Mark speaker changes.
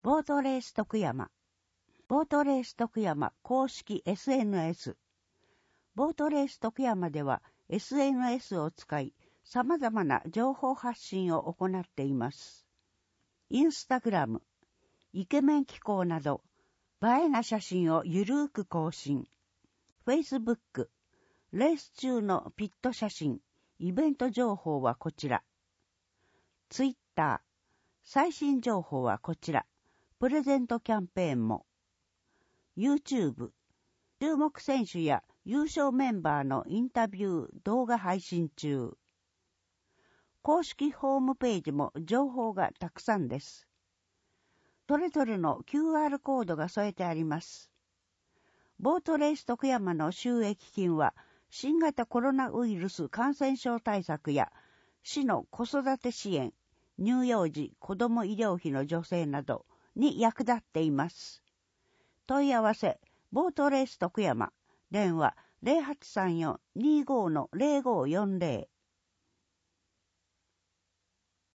Speaker 1: ボートレース徳山。ボートレース徳山公式 SNS。ボートレース徳山では SNS を使い様々な情報発信を行っています。インスタグラム、イケメン機構など映えな写真をゆるーく更新。Facebook、レース中のピット写真、イベント情報はこちら。Twitter、最新情報はこちら。プレゼントキャンペーンも。YouTube、注目選手や優勝メンバーのインタビュー動画配信中。公式ホームページも情報がたくさんです。それぞれの QR コードが添えてあります。ボートレース徳山の収益金は新型コロナウイルス感染症対策や市の子育て支援、乳幼児子ども医療費の助成などに役立っています。問い合わせ、ボートレース徳山、電話 0834-25-0540